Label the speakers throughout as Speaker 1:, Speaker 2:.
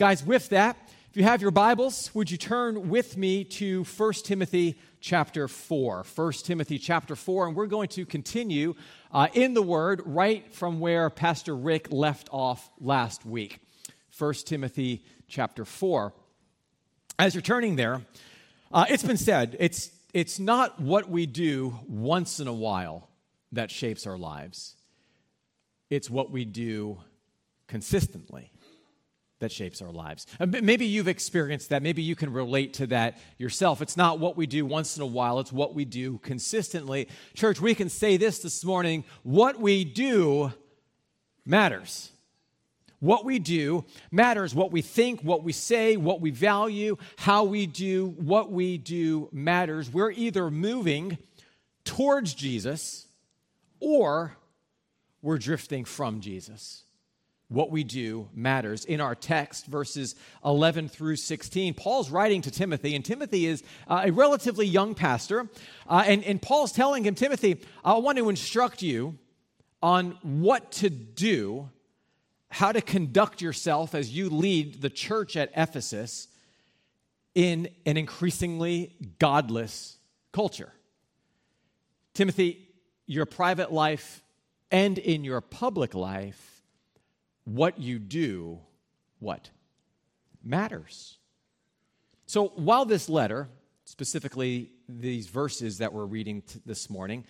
Speaker 1: Guys, with that, if you have your Bibles, would you turn with me to 1 Timothy chapter 4. 1 Timothy chapter 4, and we're going to continue in the Word right from where Pastor Rick left off last week. 1 Timothy chapter 4. As you're turning there, it's been said, it's not what we do once in a while that shapes our lives. It's what we do consistently that shapes our lives. Maybe you've experienced that. Maybe you can relate to that yourself. It's not what we do once in a while. It's what we do consistently. Church, we can say this morning. What we do matters. What we do matters. What we think, what we say, what we value, how we do, what we do matters. We're either moving towards Jesus or we're drifting from Jesus. What we do matters. In our text, verses 11 through 16, Paul's writing to Timothy, and Timothy is a relatively young pastor, and Paul's telling him, Timothy, I want to instruct you on what to do, how to conduct yourself as you lead the church at Ephesus in an increasingly godless culture. Timothy, your private life and in your public life, what you do, what? Matters. So while this letter, specifically these verses that we're reading this morning,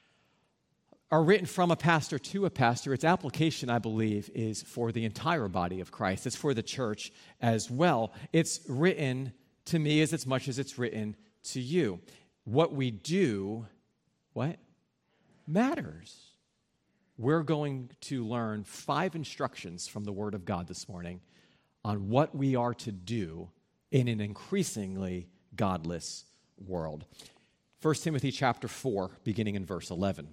Speaker 1: are written from a pastor to a pastor, its application, I believe, is for the entire body of Christ. It's for the church as well. It's written to me as much as it's written to you. What we do, what? Matters. We're going to learn 5 instructions from the Word of God this morning on what we are to do in an increasingly godless world. 1 Timothy chapter 4, beginning in verse 11.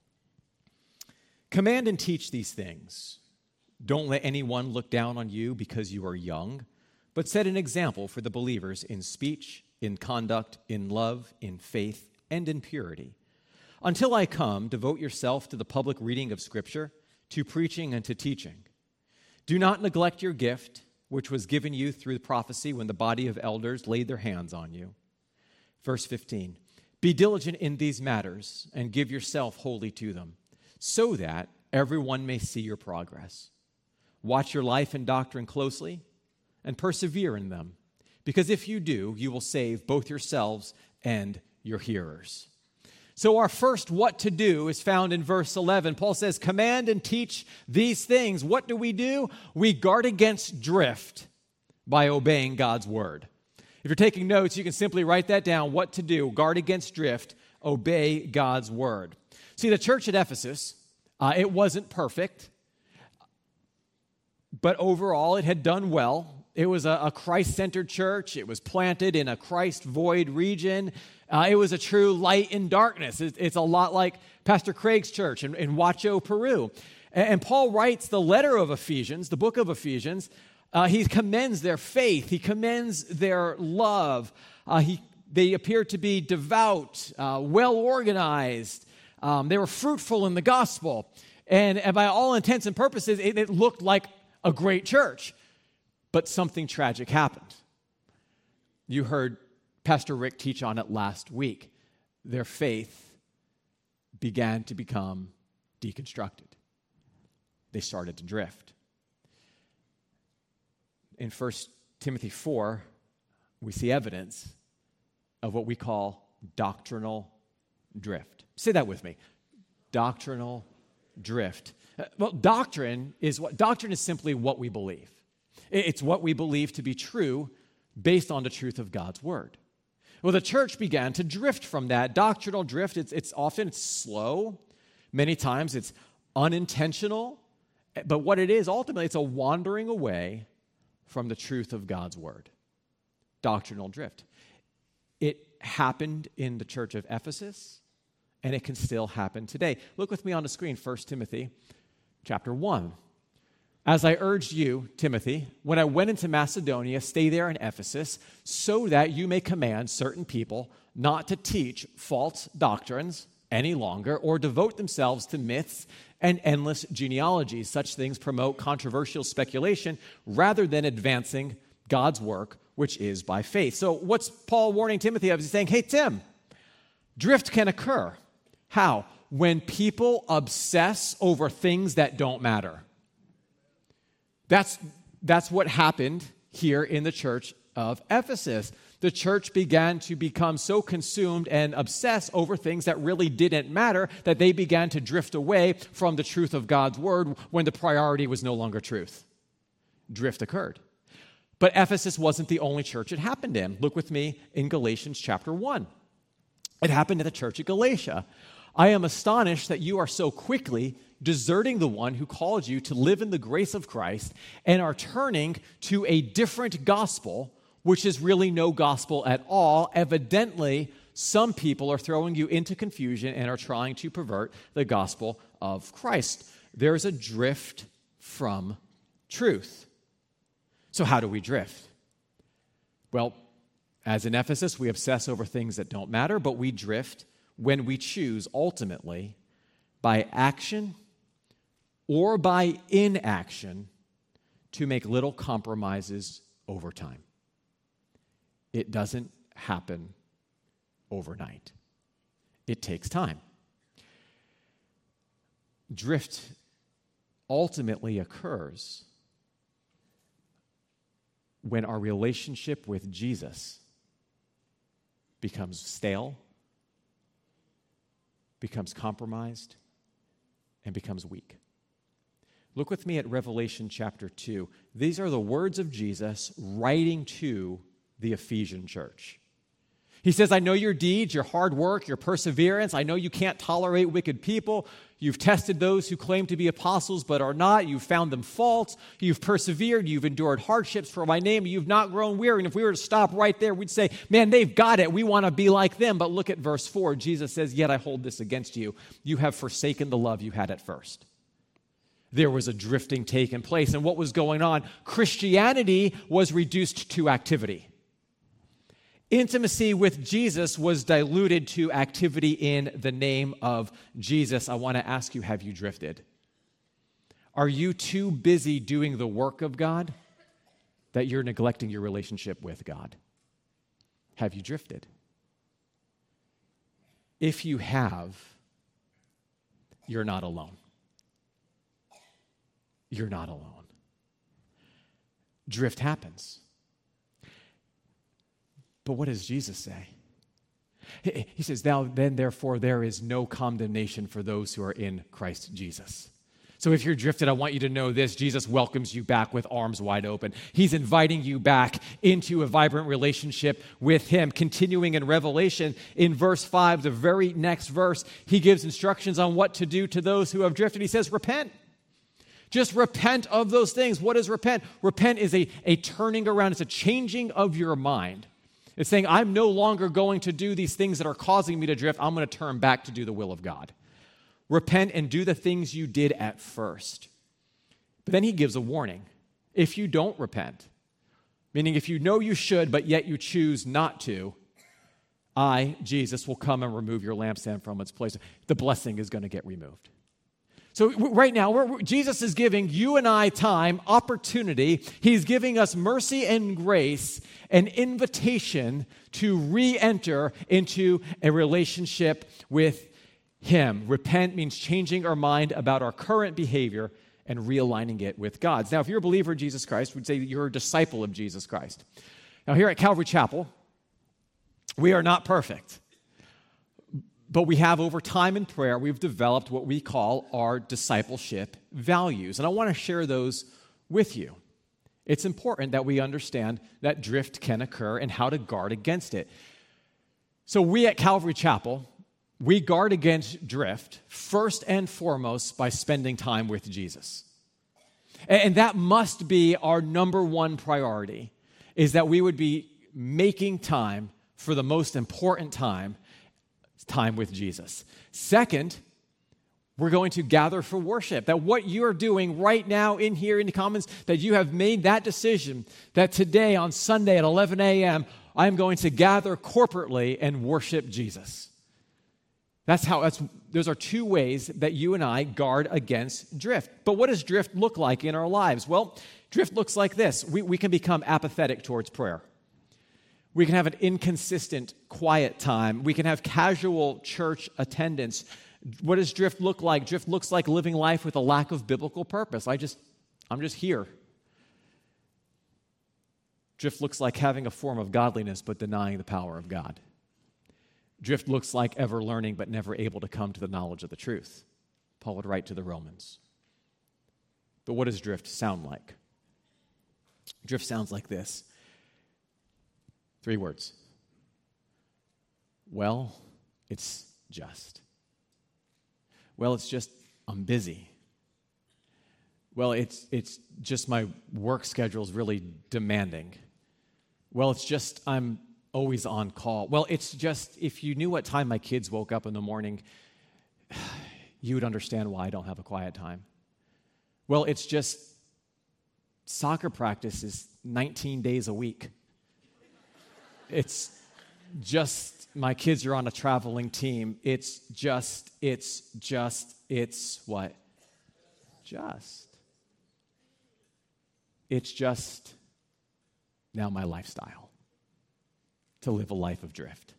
Speaker 1: Command and teach these things. Don't let anyone look down on you because you are young, but set an example for the believers in speech, in conduct, in love, in faith, and in purity. Until I come, devote yourself to the public reading of Scripture, to preaching and to teaching. Do not neglect your gift, which was given you through the prophecy when the body of elders laid their hands on you. Verse 15, be diligent in these matters and give yourself wholly to them, so that everyone may see your progress. Watch your life and doctrine closely and persevere in them, because if you do, you will save both yourselves and your hearers. So our first what to do is found in verse 11. Paul says, command and teach these things. What do? We guard against drift by obeying God's word. If you're taking notes, you can simply write that down. What to do? Guard against drift, obey God's word. See, the church at Ephesus, it wasn't perfect, but overall it had done well. It was a Christ-centered church. It was planted in a Christ-void region. It was a true light in darkness. It's a lot like Pastor Craig's church in Huacho, Peru. And Paul writes the letter of Ephesians, the book of Ephesians. He commends their faith. He commends their love. They appear to be devout, well-organized. They were fruitful in the gospel. And by all intents and purposes, it looked like a great church. But something tragic happened. You heard Pastor Rick teach on it last week. Their faith began to become deconstructed. They started to drift. In 1 Timothy 4, we see evidence of what we call doctrinal drift. Say that with me. Doctrinal drift. Well, doctrine is simply what we believe. It's what we believe to be true based on the truth of God's word. Well, the church began to drift from that. Doctrinal drift, it's often slow. Many times it's unintentional. But what it is, ultimately, it's a wandering away from the truth of God's word. Doctrinal drift. It happened in the church of Ephesus, and it can still happen today. Look with me on the screen, 1 Timothy chapter 1. As I urged you, Timothy, when I went into Macedonia, stay there in Ephesus, so that you may command certain people not to teach false doctrines any longer or devote themselves to myths and endless genealogies. Such things promote controversial speculation rather than advancing God's work, which is by faith. So what's Paul warning Timothy of? He's saying, hey, Tim, drift can occur. How? When people obsess over things that don't matter. That's what happened here in the church of Ephesus. The church began to become so consumed and obsessed over things that really didn't matter that they began to drift away from the truth of God's word when the priority was no longer truth. Drift occurred. But Ephesus wasn't the only church it happened in. Look with me in Galatians chapter 1. It happened at the church of Galatia. I am astonished that you are so quickly deserting the one who called you to live in the grace of Christ and are turning to a different gospel, which is really no gospel at all. Evidently, some people are throwing you into confusion and are trying to pervert the gospel of Christ. There's a drift from truth. So how do we drift? Well, as in Ephesus, we obsess over things that don't matter, but we drift when we choose ultimately by action or by inaction to make little compromises over time. It doesn't happen overnight. It takes time. Drift ultimately occurs when our relationship with Jesus becomes stale, becomes compromised, and becomes weak. Look with me at Revelation chapter 2. These are the words of Jesus writing to the Ephesian church. He says, I know your deeds, your hard work, your perseverance. I know you can't tolerate wicked people. You've tested those who claim to be apostles but are not. You've found them faults. You've persevered. You've endured hardships for my name. You've not grown weary. And if we were to stop right there, we'd say, man, they've got it. We want to be like them. But look at verse 4. Jesus says, yet I hold this against you. You have forsaken the love you had at first. There was a drifting taking place. And what was going on? Christianity was reduced to activity. Intimacy with Jesus was diluted to activity in the name of Jesus. I want to ask you, have you drifted? Are you too busy doing the work of God that you're neglecting your relationship with God? Have you drifted? If you have, you're not alone. You're not alone. Drift happens. But what does Jesus say? He says, now then, therefore, there is no condemnation for those who are in Christ Jesus. So if you're drifted, I want you to know this. Jesus welcomes you back with arms wide open. He's inviting you back into a vibrant relationship with him. Continuing in Revelation, in verse 5, the very next verse, he gives instructions on what to do to those who have drifted. He says, repent. Just repent of those things. What is repent? Repent is a turning around. It's a changing of your mind. It's saying, I'm no longer going to do these things that are causing me to drift. I'm going to turn back to do the will of God. Repent and do the things you did at first. But then he gives a warning. If you don't repent, meaning if you know you should, but yet you choose not to, I, Jesus, will come and remove your lampstand from its place. The blessing is going to get removed. So right now, Jesus is giving you and I time, opportunity. He's giving us mercy and grace, an invitation to re-enter into a relationship with him. Repent means changing our mind about our current behavior and realigning it with God's. Now, if you're a believer in Jesus Christ, we'd say that you're a disciple of Jesus Christ. Now, here at Calvary Chapel, we are not perfect. But we have, over time in prayer, we've developed what we call our discipleship values. And I want to share those with you. It's important that we understand that drift can occur and how to guard against it. So we at Calvary Chapel, we guard against drift first and foremost by spending time with Jesus. And that must be our number one priority, is that we would be making time for the most important time with Jesus. Second, we're going to gather for worship. That what you're doing right now in here in the Commons, that you have made that decision that today on Sunday at 11 a.m., I'm going to gather corporately and worship Jesus. Those are two ways that you and I guard against drift. But what does drift look like in our lives? Well, drift looks like this. We can become apathetic towards prayer. We can have an inconsistent quiet time. We can have casual church attendance. What does drift look like? Drift looks like living life with a lack of biblical purpose. I'm just here. Drift looks like having a form of godliness but denying the power of God. Drift looks like ever learning but never able to come to the knowledge of the truth. Paul would write to the Romans. But what does drift sound like? Drift sounds like this. 3 words. Well, it's just. Well, it's just I'm busy. Well, it's just my work schedule is really demanding. Well, it's just I'm always on call. Well, it's just if you knew what time my kids woke up in the morning, you would understand why I don't have a quiet time. Well, it's just soccer practice is 19 days a week. It's just my kids are on a traveling team. It's what? It's just now my lifestyle to live a life of drift.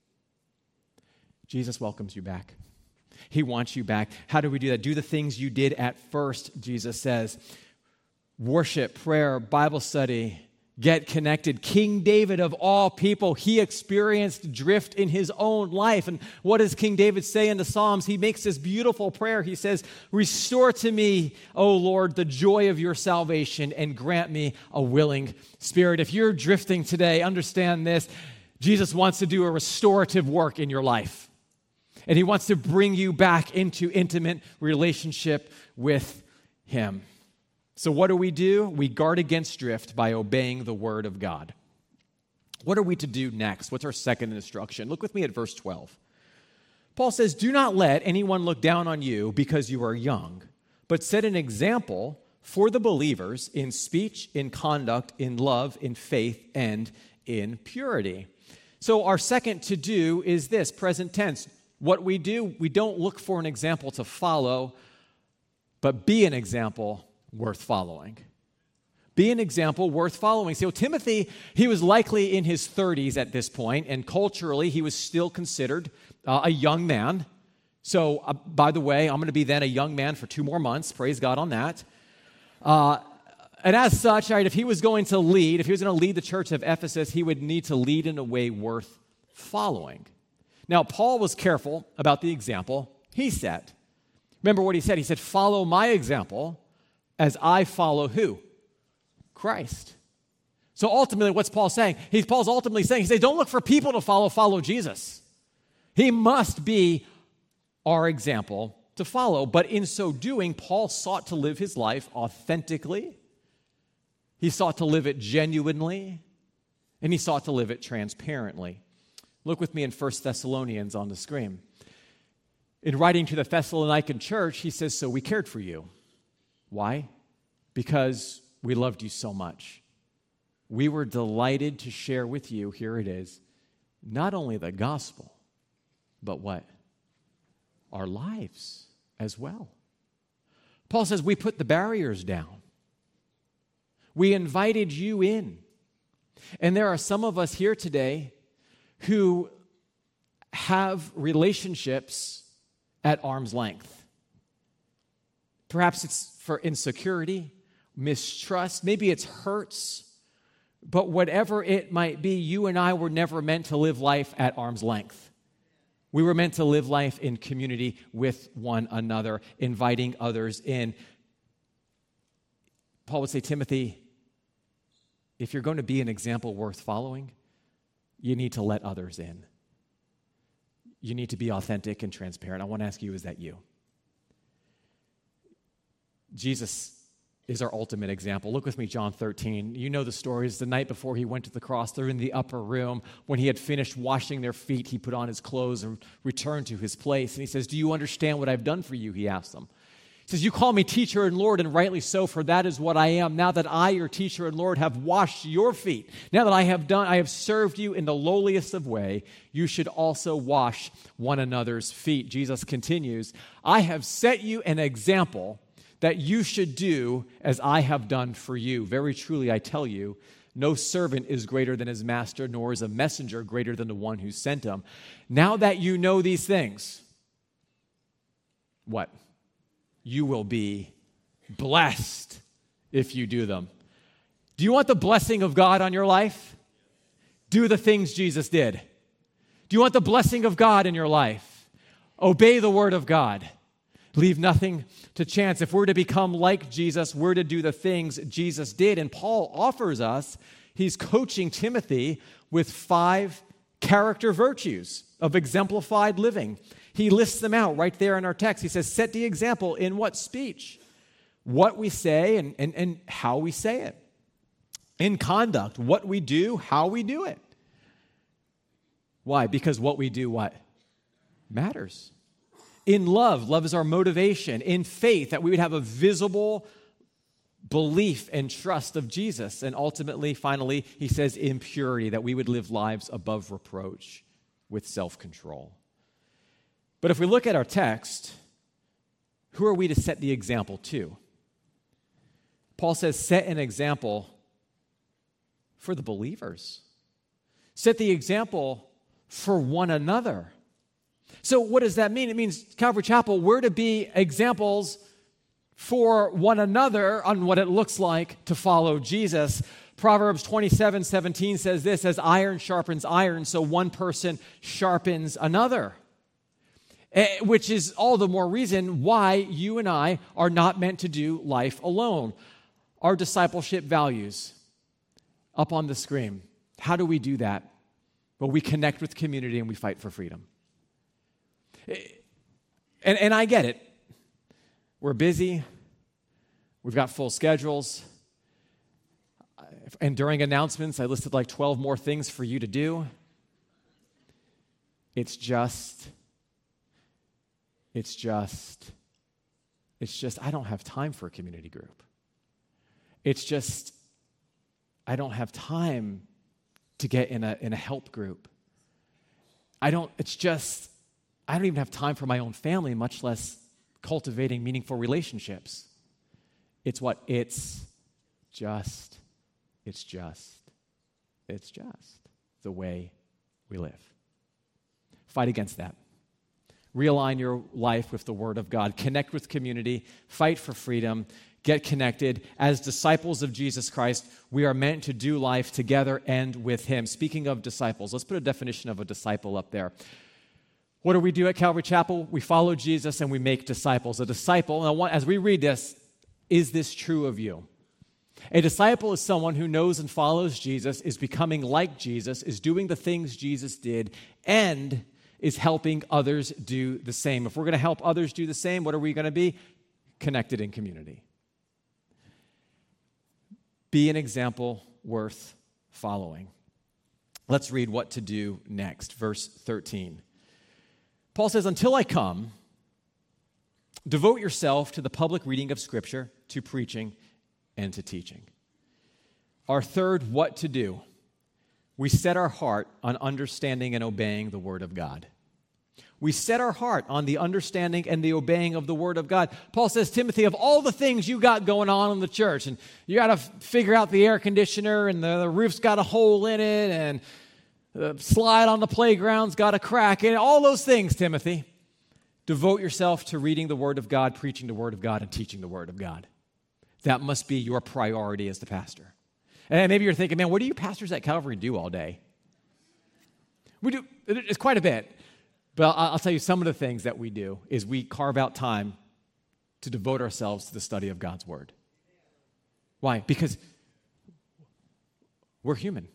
Speaker 1: Jesus welcomes you back. He wants you back. How do we do that? Do the things you did at first, Jesus says. Worship, prayer, Bible study, get connected. King David of all people, he experienced drift in his own life. And what does King David say in the Psalms? He makes this beautiful prayer. He says, "Restore to me, O Lord, the joy of your salvation and grant me a willing spirit." If you're drifting today, understand this. Jesus wants to do a restorative work in your life. And he wants to bring you back into intimate relationship with him. So what do? We guard against drift by obeying the word of God. What are we to do next? What's our second instruction? Look with me at verse 12. Paul says, "Do not let anyone look down on you because you are young, but set an example for the believers in speech, in conduct, in love, in faith, and in purity." So our second to do is this, present tense. What we do, we don't look for an example to follow, but be an example worth following. Be an example worth following. So Timothy, he was likely in his 30s at this point, and culturally he was still considered a young man. So, by the way, I'm going to be then a young man for 2 more months. Praise God on that. And as such, right, if he was going to lead the church of Ephesus, he would need to lead in a way worth following. Now, Paul was careful about the example he set. Remember what he said? He said, "Follow my example as I follow" who? Christ. So ultimately, what's Paul saying? Paul's ultimately saying, he says, don't look for people to follow Jesus. He must be our example to follow. But in so doing, Paul sought to live his life authentically. He sought to live it genuinely. And he sought to live it transparently. Look with me in 1 Thessalonians on the screen. In writing to the Thessalonican church, he says, "So we cared for you." Why? Because we loved you so much. We were delighted to share with you, here it is, not only the gospel, but what? Our lives as well. Paul says we put the barriers down. We invited you in. And there are some of us here today who have relationships at arm's length. Perhaps it's for insecurity, mistrust, maybe it's hurts, but whatever it might be, you and I were never meant to live life at arm's length. We were meant to live life in community with one another, inviting others in. Paul would say, Timothy, if you're going to be an example worth following, you need to let others in. You need to be authentic and transparent. I want to ask you, is that you? Jesus is our ultimate example. Look with me, John 13. You know the stories. The night before he went to the cross, they're in the upper room. When he had finished washing their feet, he put on his clothes and returned to his place. And he says, "Do you understand what I've done for you?" He asked them. He says, you call me teacher and Lord, and rightly so, for that is what I am. Now that I, your teacher and Lord, have washed your feet, now that I have served you in the lowliest of way, you should also wash one another's feet. Jesus continues, I have set you an example that you should do as I have done for you. Very truly, I tell you, no servant is greater than his master, nor is a messenger greater than the one who sent him. Now that you know these things, what? You will be blessed if you do them. Do you want the blessing of God on your life? Do the things Jesus did. Do you want the blessing of God in your life? Obey the word of God. Leave nothing to chance. If we're to become like Jesus, we're to do the things Jesus did. And Paul offers us, he's coaching Timothy with 5 character virtues of exemplified living. He lists them out right there in our text. He says, set the example in what? Speech, what we say and how we say it. In conduct, what we do, how we do it. Why? Because what we do, what? Matters. In love, love is our motivation. In faith, that we would have a visible belief and trust of Jesus. And ultimately, finally, he says in purity, that we would live lives above reproach with self-control. But if we look at our text, who are we to set the example to? Paul says, set an example for the believers. Set the example for one another. So what does that mean? It means, Calvary Chapel, we're to be examples for one another on what it looks like to follow Jesus. Proverbs 27:17 says this, as iron sharpens iron, so one person sharpens another. Which is all the more reason why you and I are not meant to do life alone. Our discipleship values up on the screen. How do we do that? Well, we connect with community and we fight for freedom. And I get it. We're busy. We've got full schedules. And during announcements, I listed like 12 more things for you to do. It's just, I don't have time for a community group. I don't have time to get in a help group. I don't even have time for my own family, much less cultivating meaningful relationships. It's just the way we live. Fight against that. Realign your life with the Word of God. Connect with community. Fight for freedom. Get connected. As disciples of Jesus Christ, we are meant to do life together and with Him. Speaking of disciples, let's put a definition of a disciple up there. What do we do at Calvary Chapel? We follow Jesus and we make disciples. A disciple, now as we read this, is this true of you? A disciple is someone who knows and follows Jesus, is becoming like Jesus, is doing the things Jesus did, and is helping others do the same. If we're going to help others do the same, what are we going to be? Connected in community. Be an example worth following. Let's read what to do next. Verse 13. Paul says, until I come, devote yourself to the public reading of Scripture, to preaching, and to teaching. Our third what to do. We set our heart on understanding and obeying the Word of God. We set our heart on the understanding and the obeying of the Word of God. Paul says, Timothy, of all the things you got going on in the church, and you got to figure out the air conditioner, and the roof's got a hole in it, and the slide on the playground's got a crack in it, all those things, Timothy, devote yourself to reading the Word of God, preaching the Word of God, and teaching the Word of God. That must be your priority as the pastor. And maybe you're thinking, man, what do you pastors at Calvary do all day? We do, it's quite a bit. But I'll tell you, some of the things that we do is we carve out time to devote ourselves to the study of God's Word. Why? Because we're human.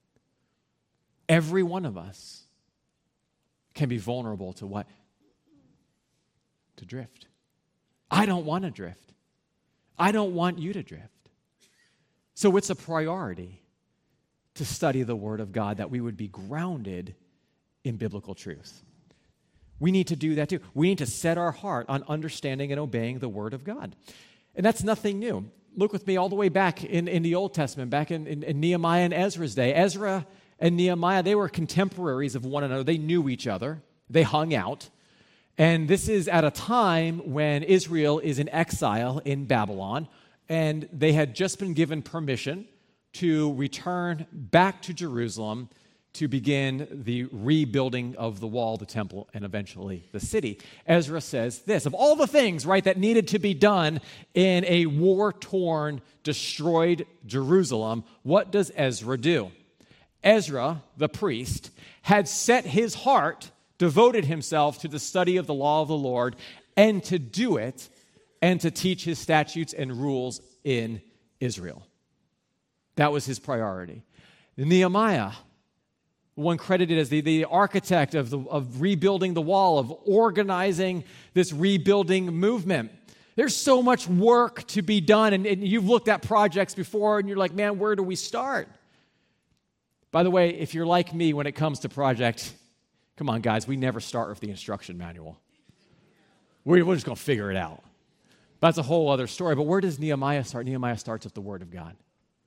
Speaker 1: Every one of us can be vulnerable to what? To drift. I don't want to drift. I don't want you to drift. So it's a priority to study the Word of God, that we would be grounded in biblical truth. We need to do that too. We need to set our heart on understanding and obeying the Word of God. And that's nothing new. Look with me all the way back in the Old Testament, back in Nehemiah and Ezra's day. Ezra and Nehemiah, they were contemporaries of one another. They knew each other. They hung out. And this is at a time when Israel is in exile in Babylon, and they had just been given permission to return back to Jerusalem to begin the rebuilding of the wall, the temple, and eventually the city. Ezra says this, of all the things, right, that needed to be done in a war-torn, destroyed Jerusalem, what does Ezra do? Ezra, the priest, had set his heart, devoted himself to the study of the law of the Lord, and to do it, and to teach his statutes and rules in Israel. That was his priority. Nehemiah, one credited as the architect of rebuilding the wall, of organizing this rebuilding movement. There's so much work to be done, and you've looked at projects before, and you're like, man, where do we start? By the way, if you're like me when it comes to projects, come on, guys, we never start with the instruction manual. We're just going to figure it out. That's a whole other story. But where does Nehemiah start? Nehemiah starts with the Word of God.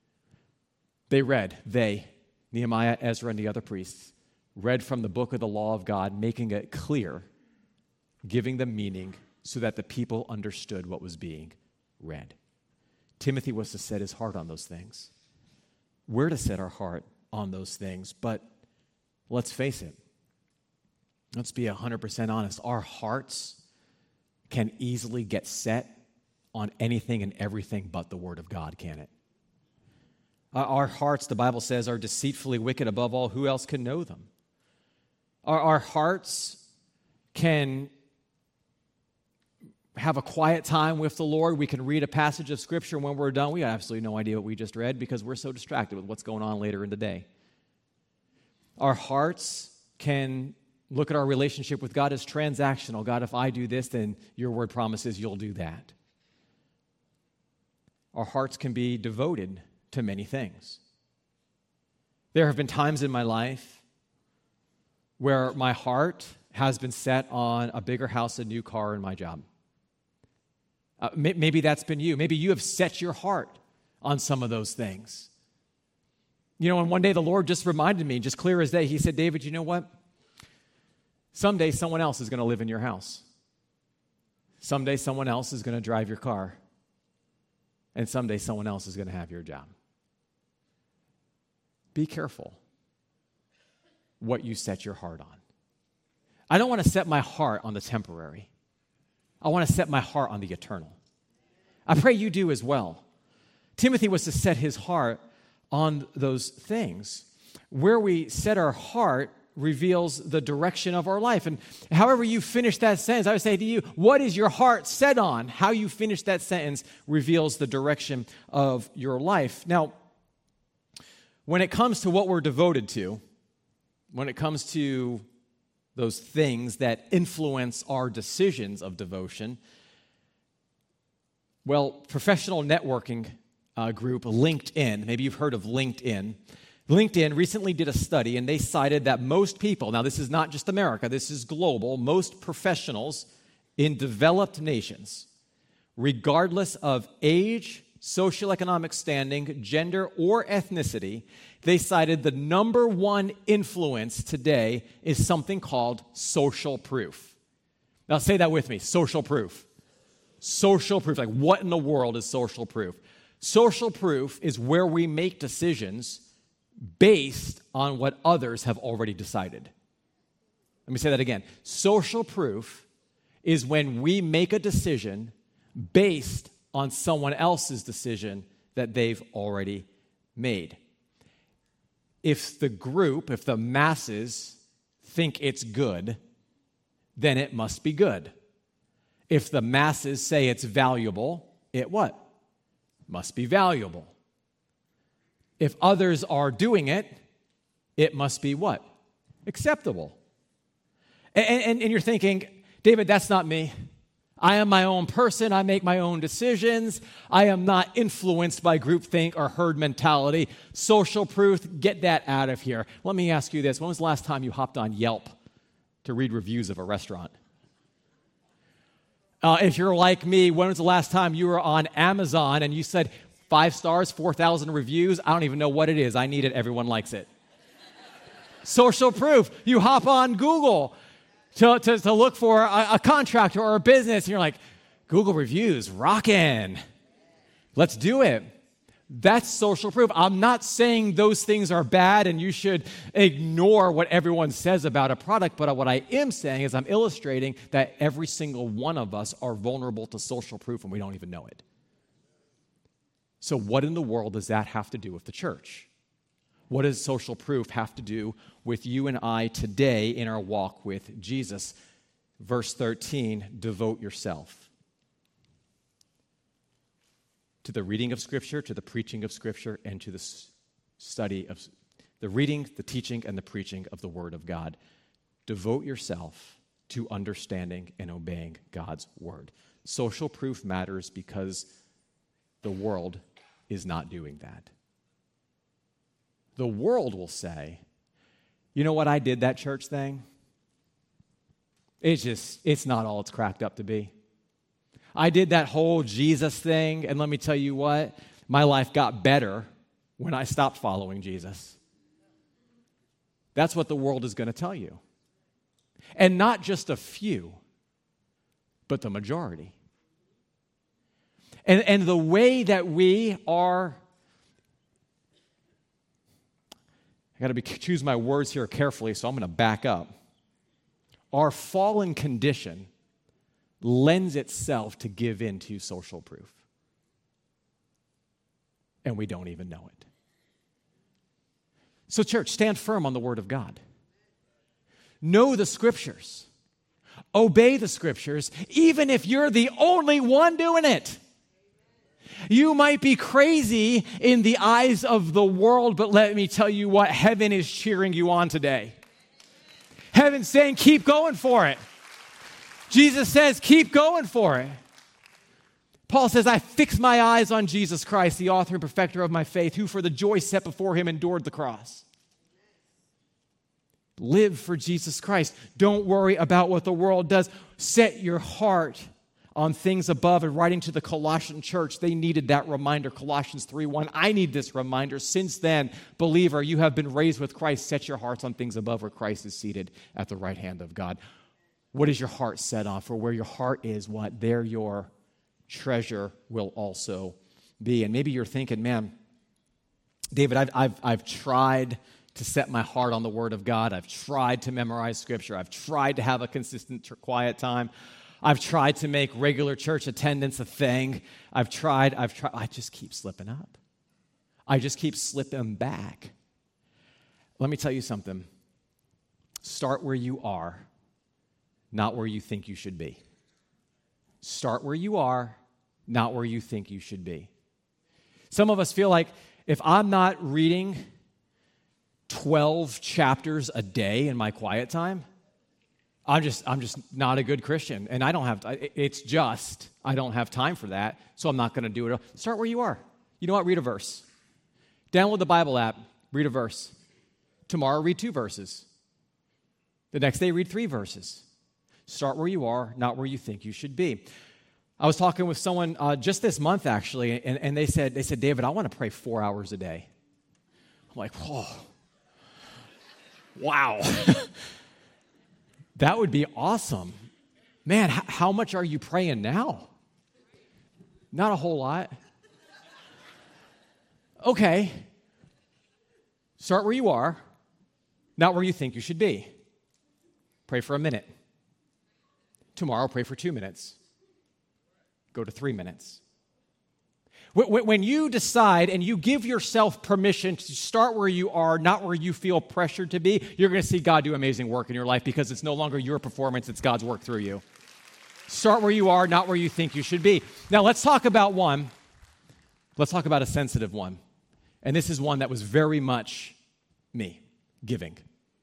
Speaker 1: Nehemiah, Ezra, and the other priests, read from the book of the law of God, making it clear, giving them meaning so that the people understood what was being read. Timothy was to set his heart on those things. We're to set our heart on those things, but let's face it. Let's be 100% honest. Our hearts can easily get set on anything and everything but the Word of God, can it? Our hearts, the Bible says, are deceitfully wicked above all. Who else can know them? Our hearts can have a quiet time with the Lord. We can read a passage of Scripture, and when we're done, we have absolutely no idea what we just read because we're so distracted with what's going on later in the day. Our hearts can look at our relationship with God as transactional. God, if I do this, then your word promises you'll do that. Our hearts can be devoted to many things. There have been times in my life where my heart has been set on a bigger house, a new car, and my job. Maybe that's been you. Maybe you have set your heart on some of those things. And one day the Lord just reminded me, just clear as day, he said, David, you know what? Someday someone else is going to live in your house. Someday someone else is going to drive your car. And someday someone else is going to have your job. Be careful what you set your heart on. I don't want to set my heart on the temporary. I want to set my heart on the eternal. I pray you do as well. Timothy was to set his heart on those things. Where we set our heart reveals the direction of our life. And however you finish that sentence, I would say to you, what is your heart set on? How you finish that sentence reveals the direction of your life. Now, when it comes to what we're devoted to, when it comes to those things that influence our decisions of devotion, well, professional networking group LinkedIn, maybe you've heard of LinkedIn. LinkedIn recently did a study, and they cited that most people, now this is not just America, this is global, most professionals in developed nations, regardless of age, socioeconomic standing, gender, or ethnicity, they cited the number one influence today is something called social proof. Now say that with me, social proof. Social proof, like what in the world is social proof? Social proof is where we make decisions based on what others have already decided. Let me say that again. Social proof is when we make a decision based on someone else's decision that they've already made. If the masses think it's good, then it must be good. If the masses say it's valuable, it what? Must be valuable. If others are doing it, it must be what? Acceptable. And you're thinking, David, that's not me. I am my own person. I make my own decisions. I am not influenced by groupthink or herd mentality. Social proof, get that out of here. Let me ask you this. When was the last time you hopped on Yelp to read reviews of a restaurant. If you're like me, when was the last time you were on Amazon and you said 5 stars, 4,000 reviews? I don't even know what it is. I need it. Everyone likes it. Social proof. You hop on Google to look for a contractor or a business, and you're like, Google reviews, rockin'. Let's do it. That's social proof. I'm not saying those things are bad and you should ignore what everyone says about a product, but what I am saying is I'm illustrating that every single one of us are vulnerable to social proof and we don't even know it. So what in the world does that have to do with the church? What does social proof have to do with you and I today in our walk with Jesus? Verse 13, devote yourself to the reading of Scripture, to the preaching of Scripture, and to the study of the reading, the teaching, and the preaching of the Word of God. Devote yourself to understanding and obeying God's Word. Social proof matters because the world is not doing that. The world will say, you know what, I did that church thing. It's not all it's cracked up to be. I did that whole Jesus thing, and let me tell you what, my life got better when I stopped following Jesus. That's what the world is going to tell you. And not just a few, but the majority. And the way that we are, I got to choose my words here carefully, so I'm going to back up. Our fallen condition lends itself to give in to social proof. And we don't even know it. So, church, stand firm on the Word of God. Know the Scriptures. Obey the Scriptures, even if you're the only one doing it. You might be crazy in the eyes of the world, but let me tell you what, heaven is cheering you on today. Heaven's saying, keep going for it. Jesus says, keep going for it. Paul says, I fix my eyes on Jesus Christ, the author and perfecter of my faith, who for the joy set before him endured the cross. Live for Jesus Christ. Don't worry about what the world does. Set your heart on things above. And writing to the Colossian church, they needed that reminder. Colossians 3:1, I need this reminder. Since then, believer, you have been raised with Christ. Set your hearts on things above where Christ is seated at the right hand of God. What is your heart set on? For where your heart is, what? There your treasure will also be. And maybe you're thinking, man, David, I've tried to set my heart on the Word of God. I've tried to memorize Scripture. I've tried to have a consistent, quiet time. I've tried to make regular church attendance a thing. I've tried. I just keep slipping up. I just keep slipping back. Let me tell you something. Start where you are, not where you think you should be. Start where you are, not where you think you should be. Some of us feel like if I'm not reading 12 chapters a day in my quiet time, I'm just not a good Christian. And I don't have time for that, so I'm not going to do it. Start where you are. You know what? Read a verse. Download the Bible app. Read a verse. Tomorrow, read 2 verses. The next day, read 3 verses. Start where you are, not where you think you should be. I was talking with someone just this month, actually, and they said, David, I want to pray 4 hours a day. I'm like, whoa, wow. That would be awesome. Man, how much are you praying now? Not a whole lot. Okay. Start where you are, not where you think you should be. Pray for a minute. Tomorrow, pray for 2 minutes. Go to 3 minutes. When you decide and you give yourself permission to start where you are, not where you feel pressured to be, you're going to see God do amazing work in your life because it's no longer your performance, it's God's work through you. Start where you are, not where you think you should be. Now, let's talk about one. Let's talk about a sensitive one. And this is one that was very much me, giving.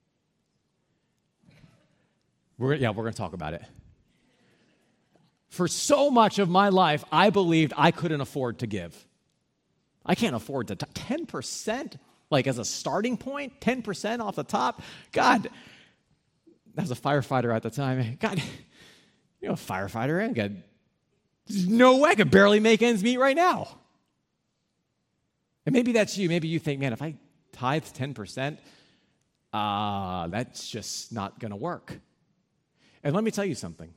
Speaker 1: We're going to talk about it. For so much of my life, I believed I couldn't afford to give. I can't afford to 10%, like as a starting point, 10% off the top. God, I was a firefighter at the time. God, a firefighter. There's no way I could barely make ends meet right now. And maybe that's you. Maybe you think, man, if I tithe 10%, that's just not going to work. And let me tell you something.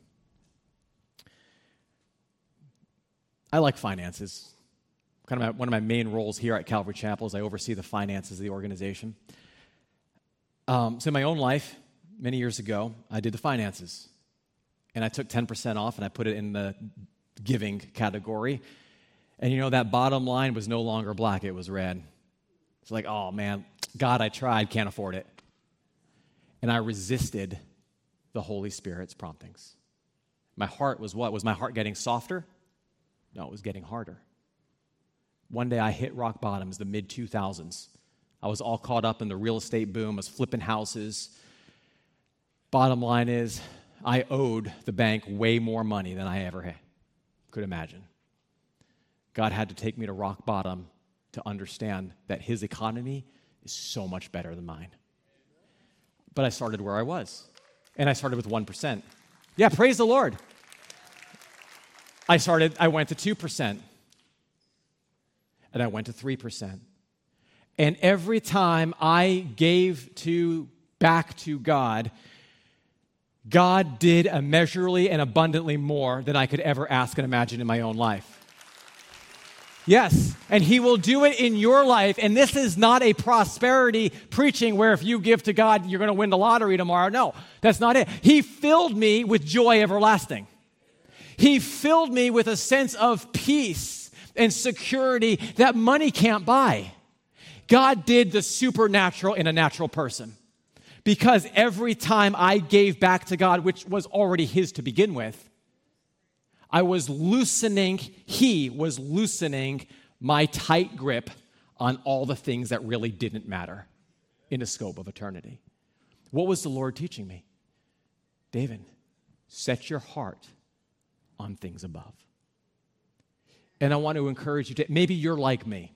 Speaker 1: I like finances. One of my main roles here at Calvary Chapel is I oversee the finances of the organization. So in my own life, many years ago, I did the finances. And I took 10% off and I put it in the giving category. And that bottom line was no longer black, it was red. It's like, oh man, God, I tried, can't afford it. And I resisted the Holy Spirit's promptings. My heart was what? Was my heart getting softer? No, it was getting harder. One day I hit rock bottom. It was the mid-2000s. I was all caught up in the real estate boom. I was flipping houses. Bottom line is, I owed the bank way more money than I ever could imagine. God had to take me to rock bottom to understand that his economy is so much better than mine. But I started where I was, and I started with 1%. Yeah, praise the Lord. I went to 2%, and I went to 3%. And every time I gave back to God, God did immeasurably and abundantly more than I could ever ask and imagine in my own life. Yes, and he will do it in your life. And this is not a prosperity preaching where if you give to God, you're going to win the lottery tomorrow. No, that's not it. He filled me with joy everlasting. He filled me with a sense of peace and security that money can't buy. God did the supernatural in a natural person. Because every time I gave back to God, which was already his to begin with, he was loosening my tight grip on all the things that really didn't matter in the scope of eternity. What was the Lord teaching me? David, set your heart on things above. And I want to encourage you maybe you're like me.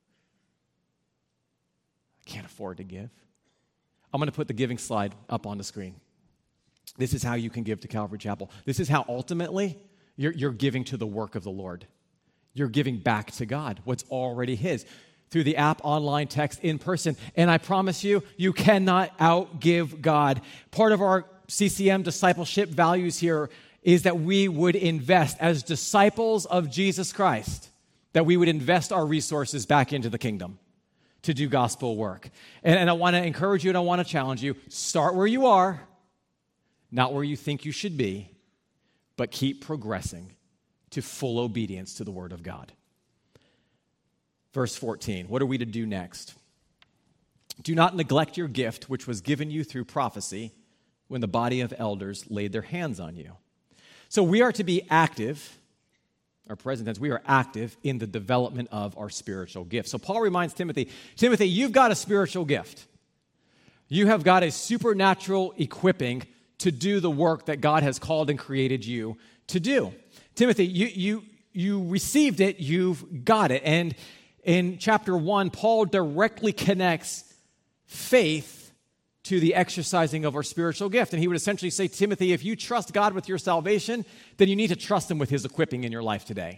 Speaker 1: I can't afford to give. I'm going to put the giving slide up on the screen. This is how you can give to Calvary Chapel. This is how ultimately you're giving to the work of the Lord. You're giving back to God what's already his through the app, online, text, in person. And I promise you, you cannot outgive God. Part of our CCM discipleship values here is that we would invest as disciples of Jesus Christ, that we would invest our resources back into the kingdom to do gospel work. And I want to encourage you and I want to challenge you, start where you are, not where you think you should be, but keep progressing to full obedience to the word of God. Verse 14, what are we to do next? Do not neglect your gift, which was given you through prophecy when the body of elders laid their hands on you. So we are to be active, our present tense, we are active in the development of our spiritual gift. So Paul reminds Timothy, you've got a spiritual gift. You have got a supernatural equipping to do the work that God has called and created you to do. Timothy, you received it, you've got it. And in chapter 1, Paul directly connects faith to the exercising of our spiritual gift. And he would essentially say, Timothy, if you trust God with your salvation, then you need to trust him with his equipping in your life today.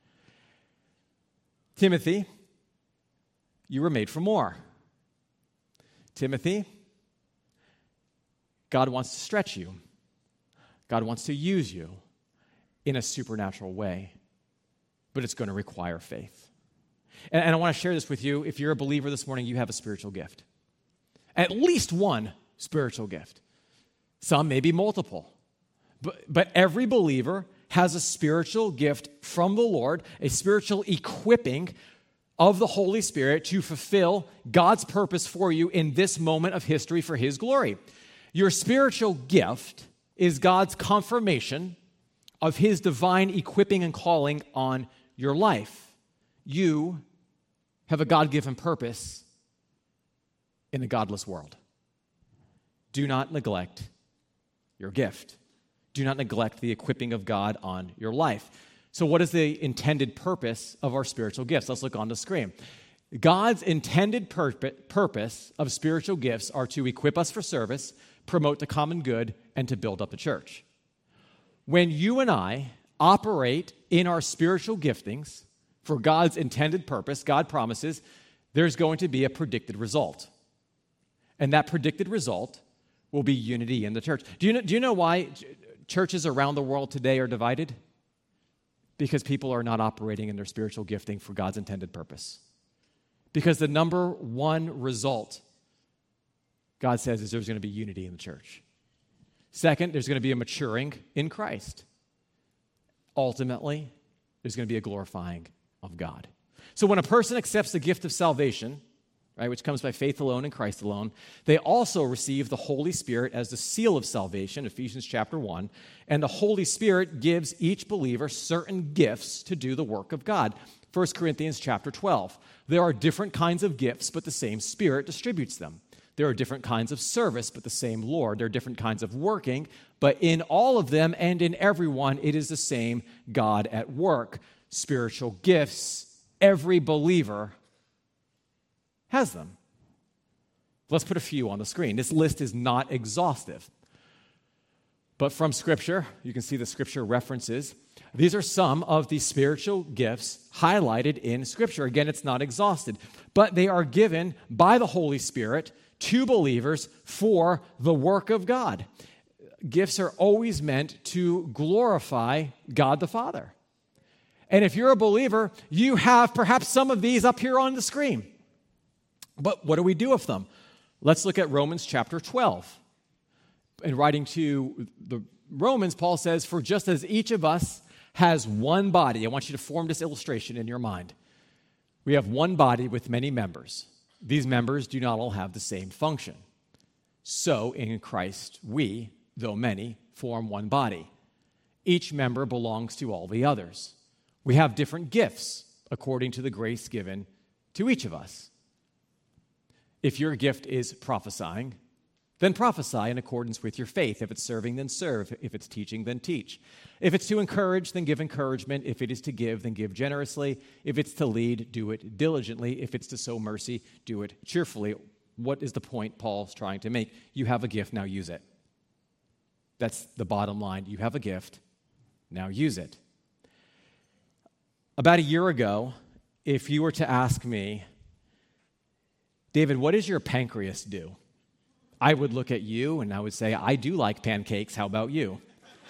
Speaker 1: Timothy, you were made for more. Timothy, God wants to stretch you. God wants to use you in a supernatural way, but it's going to require faith. And I want to share this with you. If you're a believer this morning, you have a spiritual gift. At least one spiritual gift. Some maybe multiple. But every believer has a spiritual gift from the Lord, a spiritual equipping of the Holy Spirit to fulfill God's purpose for you in this moment of history for his glory. Your spiritual gift is God's confirmation of his divine equipping and calling on your life. You have a God-given purpose in a godless world. Do not neglect your gift. Do not neglect the equipping of God on your life. So what is the intended purpose of our spiritual gifts? Let's look on the screen. God's intended purpose of spiritual gifts are to equip us for service, promote the common good, and to build up the church. When you and I operate in our spiritual giftings for God's intended purpose, God promises there's going to be a predicted result. And that predicted result will be unity in the church. Do you know why churches around the world today are divided? Because people are not operating in their spiritual gifting for God's intended purpose. Because the number one result, God says, is there's going to be unity in the church. Second, there's going to be a maturing in Christ. Ultimately, there's going to be a glorifying of God. So when a person accepts the gift of salvation, right, which comes by faith alone in Christ alone, they also receive the Holy Spirit as the seal of salvation, Ephesians chapter 1, and the Holy Spirit gives each believer certain gifts to do the work of God. 1 Corinthians chapter 12. There are different kinds of gifts, but the same Spirit distributes them. There are different kinds of service, but the same Lord. There are different kinds of working, but in all of them and in everyone, it is the same God at work. Spiritual gifts, every believer has them. Let's put a few on the screen. This list is not exhaustive. But from Scripture, you can see the Scripture references. These are some of the spiritual gifts highlighted in Scripture. Again, it's not exhausted, but they are given by the Holy Spirit to believers for the work of God. Gifts are always meant to glorify God the Father. And if you're a believer, you have perhaps some of these up here on the screen. But what do we do with them? Let's look at Romans chapter 12. In writing to the Romans, Paul says, "For just as each of us has one body," I want you to form this illustration in your mind. We have one body with many members. These members do not all have the same function. So in Christ, we, though many, form one body. Each member belongs to all the others. We have different gifts according to the grace given to each of us. If your gift is prophesying, then prophesy in accordance with your faith. If it's serving, then serve. If it's teaching, then teach. If it's to encourage, then give encouragement. If it is to give, then give generously. If it's to lead, do it diligently. If it's to sow mercy, do it cheerfully. What is the point Paul's trying to make? You have a gift, now use it. That's the bottom line. You have a gift, now use it. About a year ago, if you were to ask me, "David, what does your pancreas do?" I would look at you and I would say, "I do like pancakes. How about you?"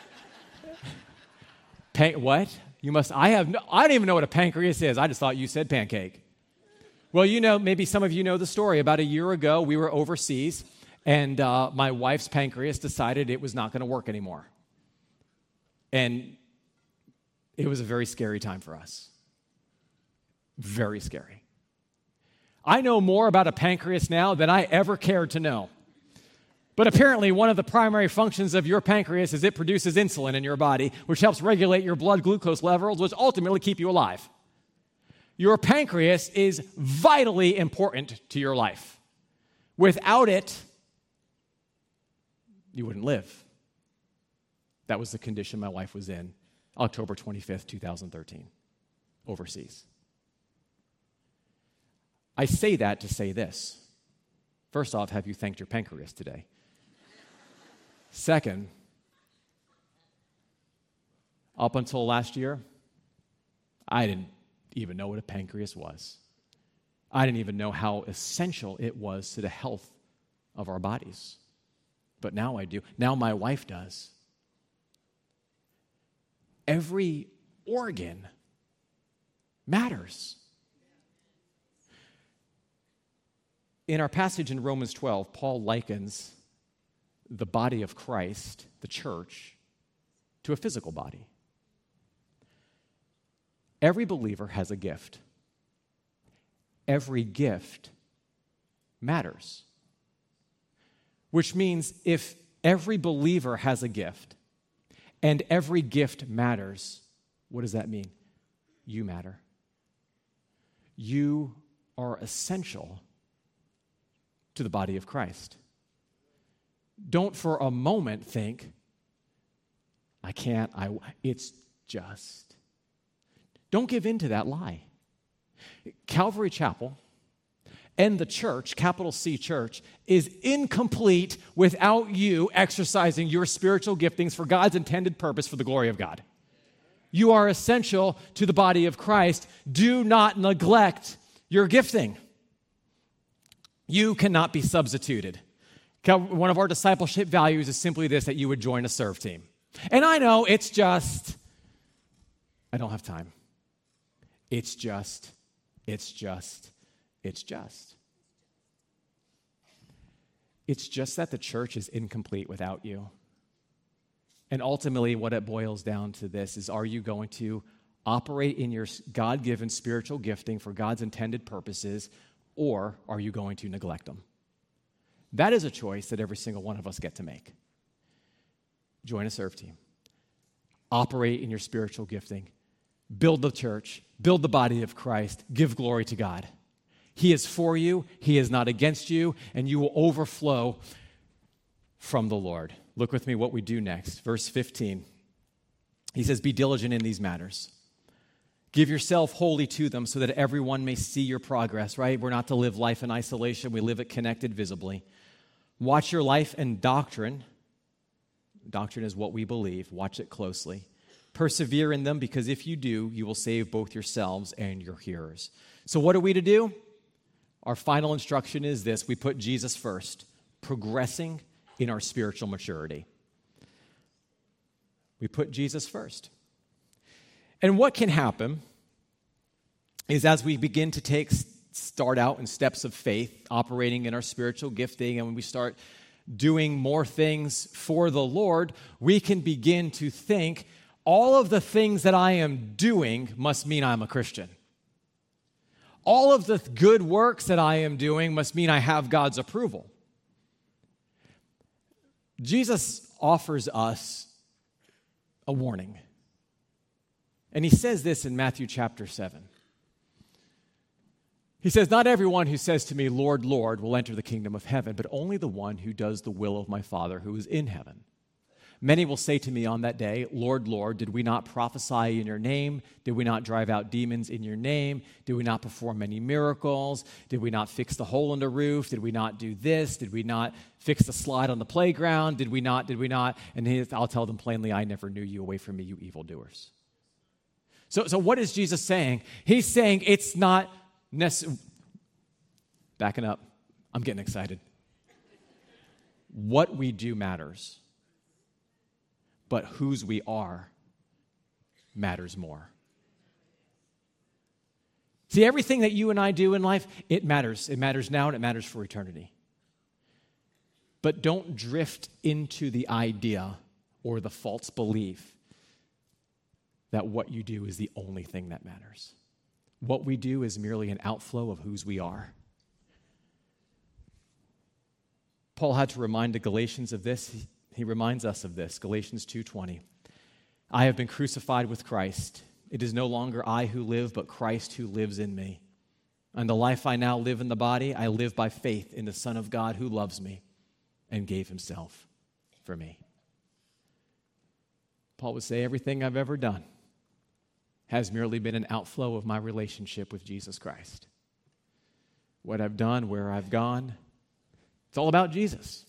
Speaker 1: What? I don't even know what a pancreas is. I just thought you said pancake. Well, maybe some of you know the story. About a year ago, we were overseas, and my wife's pancreas decided it was not going to work anymore. And it was a very scary time for us. Very scary. I know more about a pancreas now than I ever cared to know. But apparently, one of the primary functions of your pancreas is it produces insulin in your body, which helps regulate your blood glucose levels, which ultimately keep you alive. Your pancreas is vitally important to your life. Without it, you wouldn't live. That was the condition my wife was in October 25th, 2013, overseas. I say that to say this. First off, have you thanked your pancreas today? Second, up until last year, I didn't even know what a pancreas was. I didn't even know how essential it was to the health of our bodies. But now I do. Now my wife does. Every organ matters. In our passage in Romans 12, Paul likens the body of Christ, the church, to a physical body. Every believer has a gift. Every gift matters. Which means if every believer has a gift and every gift matters, what does that mean? You matter. You are essential to the body of Christ. Don't for a moment think, it's just. Don't give in to that lie. Calvary Chapel, and the church, capital C church, is incomplete without you exercising your spiritual giftings for God's intended purpose for the glory of God. You are essential to the body of Christ. Do not neglect your gifting. You cannot be substituted. One of our discipleship values is simply this, that you would join a serve team. And I know it's just, I don't have time. It's just. It's just that the church is incomplete without you. And ultimately, what it boils down to this is, are you going to operate in your God-given spiritual gifting for God's intended purposes, or are you going to neglect them? That is a choice that every single one of us get to make. Join a serve team. Operate in your spiritual gifting. Build the church. Build the body of Christ. Give glory to God. He is for you. He is not against you. And you will overflow from the Lord. Look with me what we do next. Verse 15. He says, be diligent in these matters. Give yourself wholly to them so that everyone may see your progress, right? We're not to live life in isolation. We live it connected visibly. Watch your life and doctrine. Doctrine is what we believe. Watch it closely. Persevere in them, because if you do, you will save both yourselves and your hearers. So what are we to do? Our final instruction is this. We put Jesus first, progressing in our spiritual maturity. We put Jesus first. And what can happen is, as we begin to start out in steps of faith, operating in our spiritual gifting, and when we start doing more things for the Lord, we can begin to think, all of the things that I am doing must mean I'm a Christian. All of the good works that I am doing must mean I have God's approval. Jesus offers us a warning. And he says this in Matthew chapter 7. He says, not everyone who says to me, Lord, Lord, will enter the kingdom of heaven, but only the one who does the will of my Father who is in heaven. Many will say to me on that day, Lord, Lord, did we not prophesy in your name? Did we not drive out demons in your name? Did we not perform many miracles? Did we not fix the hole in the roof? Did we not do this? Did we not fix the slide on the playground? Did we not? And I'll tell them plainly, I never knew you. Away from me, you evildoers. So what is Jesus saying? He's saying it's not necessary. Backing up. I'm getting excited. What we do matters. But whose we are matters more. See, everything that you and I do in life, it matters. It matters now and it matters for eternity. But don't drift into the idea or the false belief that what you do is the only thing that matters. What we do is merely an outflow of whose we are. Paul had to remind the Galatians of this. He reminds us of this, Galatians 2:20. I have been crucified with Christ. It is no longer I who live, but Christ who lives in me. And the life I now live in the body, I live by faith in the Son of God who loves me and gave himself for me. Paul would say, everything I've ever done has merely been an outflow of my relationship with Jesus Christ. What I've done, where I've gone, it's all about Jesus.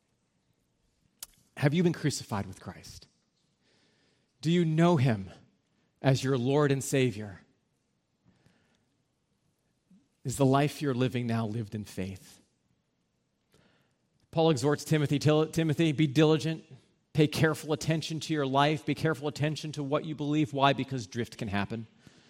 Speaker 1: Have you been crucified with Christ? Do you know him as your Lord and Savior? Is the life you're living now lived in faith? Paul exhorts Timothy, be diligent, pay careful attention to your life, be careful attention to what you believe. Why? Because drift can happen.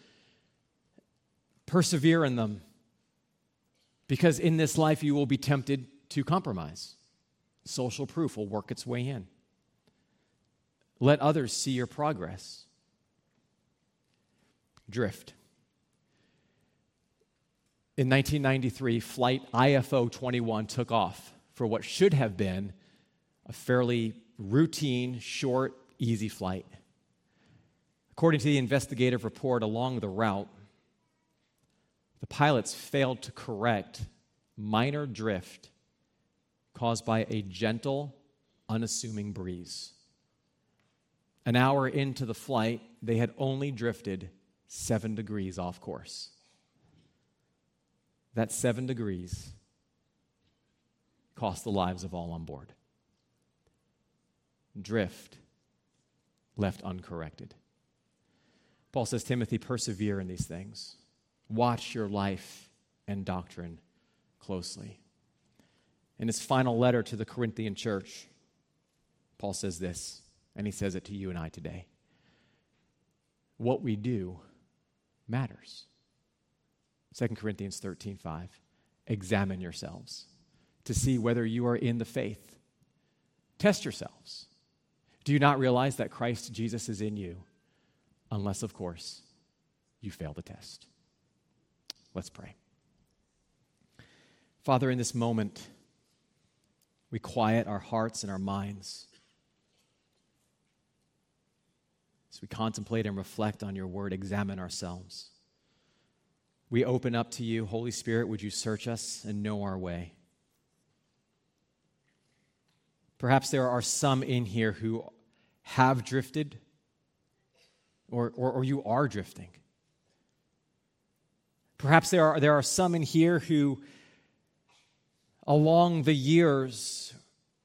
Speaker 1: Persevere in them, because in this life you will be tempted to compromise. Social proof will work its way in. Let others see your progress. Drift. In 1993, flight IFO 21 took off for what should have been a fairly routine, short, easy flight. According to the investigative report along the route, the pilots failed to correct minor drift caused by a gentle, unassuming breeze. An hour into the flight, they had only drifted 7 degrees off course. that 7 degrees cost the lives of all on board. Drift left uncorrected. Paul says, Timothy, persevere in these things. Watch your life and doctrine closely. In his final letter to the Corinthian church, Paul says this, and he says it to you and I today. What we do matters. 2 Corinthians 13:5. Examine yourselves to see whether you are in the faith. Test yourselves. Do you not realize that Christ Jesus is in you? Unless, of course, you fail the test. Let's pray. Father, in this moment, we quiet our hearts and our minds as we contemplate and reflect on your word, examine ourselves. We open up to you. Holy Spirit, would you search us and know our way? Perhaps there are some in here who have drifted or you are drifting. Perhaps there are some in here who, along the years,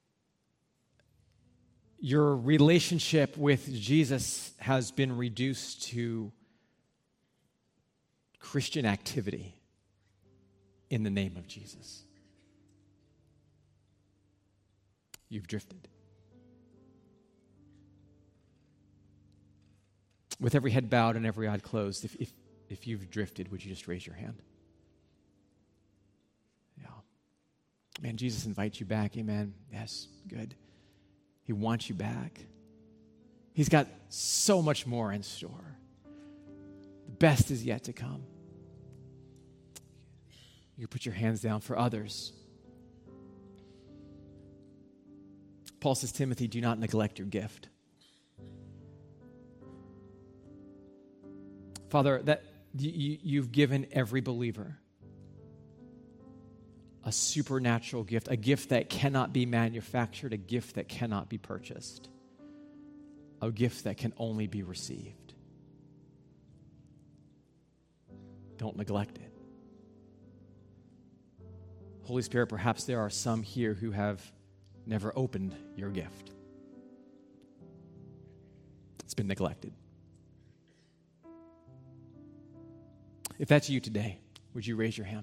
Speaker 1: your relationship with Jesus has been reduced to Christian activity in the name of Jesus. You've drifted. With every head bowed and every eye closed, if you've drifted, would you just raise your hand? Yeah. Man, Jesus invites you back. Amen. Yes, good. He wants you back. He's got so much more in store. The best is yet to come. You put your hands down for others. Paul says, Timothy, do not neglect your gift. Father, that you've given every believer a supernatural gift, a gift that cannot be manufactured, a gift that cannot be purchased, a gift that can only be received. Don't neglect it. Holy Spirit, perhaps there are some here who have never opened your gift. It's been neglected. If that's you today, would you raise your hand?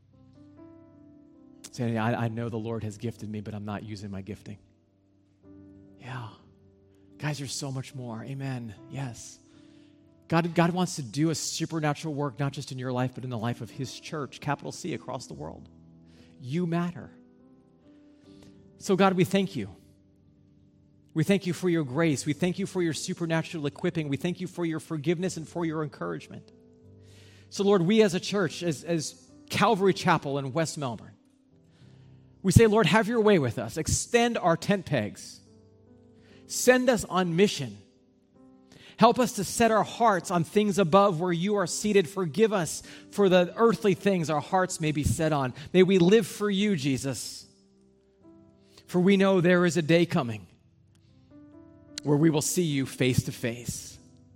Speaker 1: Say, I know the Lord has gifted me, but I'm not using my gifting. Yeah. Guys, there's so much more. Amen. Yes. God wants to do a supernatural work, not just in your life, but in the life of his church, capital C, across the world. You matter. So God, we thank you. We thank you for your grace. We thank you for your supernatural equipping. We thank you for your forgiveness and for your encouragement. So Lord, we as a church, as Calvary Chapel in West Melbourne, we say, Lord, have your way with us. Extend our tent pegs. Send us on mission. Help us to set our hearts on things above where you are seated. Forgive us for the earthly things our hearts may be set on. May we live for you, Jesus. For we know there is a day coming where we will see you face to face.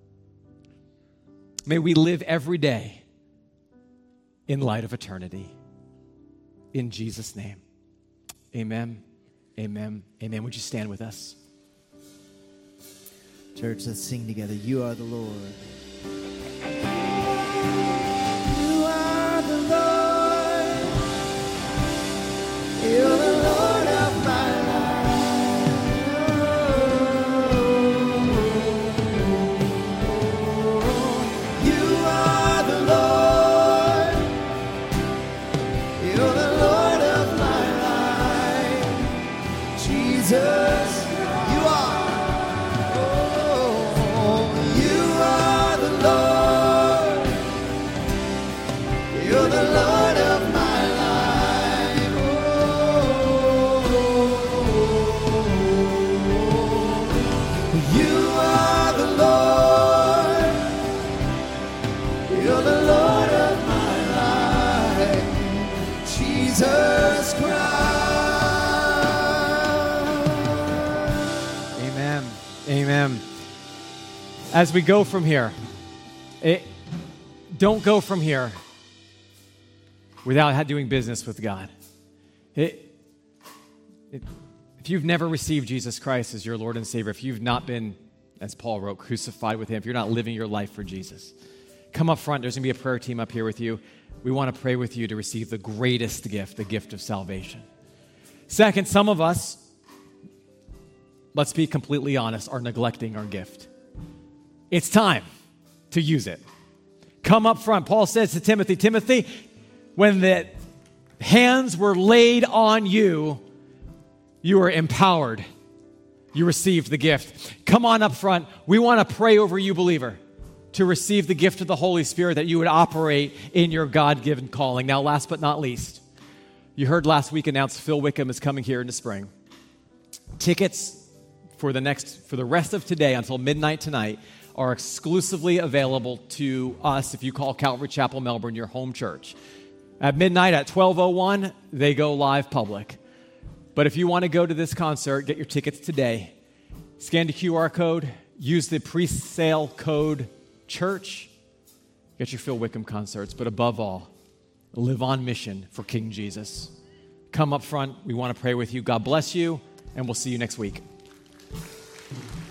Speaker 1: May we live every day in light of eternity. In Jesus' name. Amen. Amen. Amen. Would you stand with us?
Speaker 2: Church, let's sing together. You are the Lord.
Speaker 3: You are the Lord. You're the Lord of my life. You are the Lord. You're the Lord of my life. Jesus.
Speaker 1: Amen. As we go from here, don't go from here without doing business with God. If you've never received Jesus Christ as your Lord and Savior, if you've not been, as Paul wrote, crucified with him, if you're not living your life for Jesus, come up front. There's going to be a prayer team up here with you. We want to pray with you to receive the greatest gift, the gift of salvation. Second, some of us, let's be completely honest, are neglecting our gift. It's time to use it. Come up front. Paul says to Timothy, Timothy, when the hands were laid on you, you were empowered. You received the gift. Come on up front. We want to pray over you, believer, to receive the gift of the Holy Spirit, that you would operate in your God-given calling. Now, last but not least, you heard last week announced Phil Wickham is coming here in the spring. Tickets for the rest of today until midnight tonight are exclusively available to us if you call Calvary Chapel Melbourne your home church. At midnight, at 12:01, they go live public. But if you want to go to this concert, get your tickets today. Scan the QR code, use the pre-sale code CHURCH, get your Phil Wickham concerts. But above all, live on mission for King Jesus. Come up front. We want to pray with you. God bless you, and we'll see you next week.